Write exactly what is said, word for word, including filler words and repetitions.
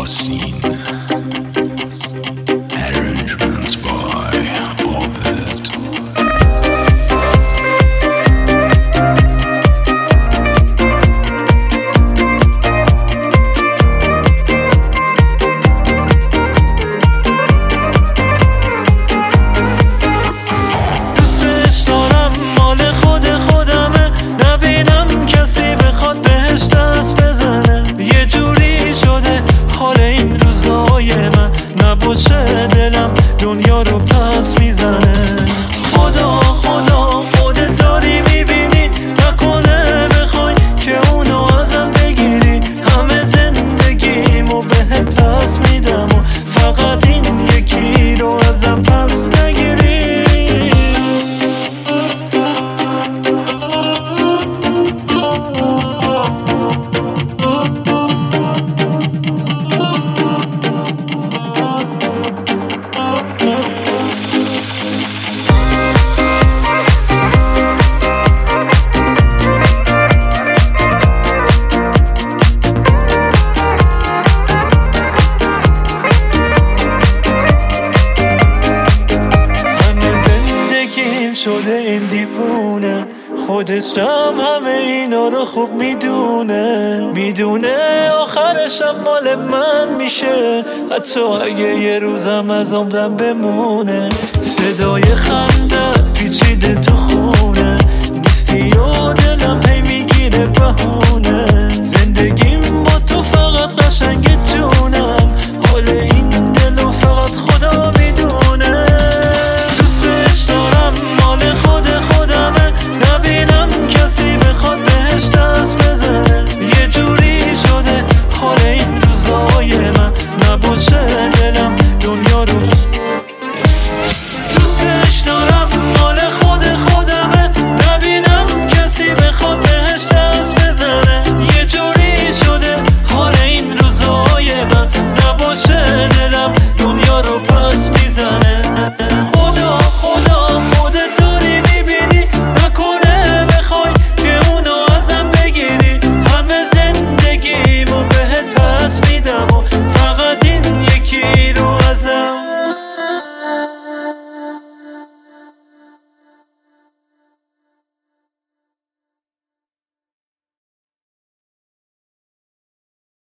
یاسین. Arrangements by Ovid. دوستش دارم، مال خود خودمه، نبینم کسی بخواد بهش دست بزنه. یه جوری شده حال این روزای من، نباشه دلم دنیا رو پس میزنه. خدا خدا خودت داری میبینی، نکنه بخوای که اونو ازم بگیری. همه زندگیمو بهت پس میدم و فقط این یکی رو ازم پس نگیری. شده این دیوونه، خودش هم همه اینا رو خوب میدونه. میدونه آخرشم مال من میشه، حتی اگه یه روزم از عمرم بمونه. صدای خنده پیچیده تو خونه، نیستی و دلم هی میگیره بهونه. زندگیم با تو فقط قشنگ جونم، حال این دلو فقط خدا میدونه. دوستش دارم، مال خود خودمه، نبینم کسی بخواد بهش دست بزنه. یه جوری شده حال این روزای من، نباشه دلم دنیا رو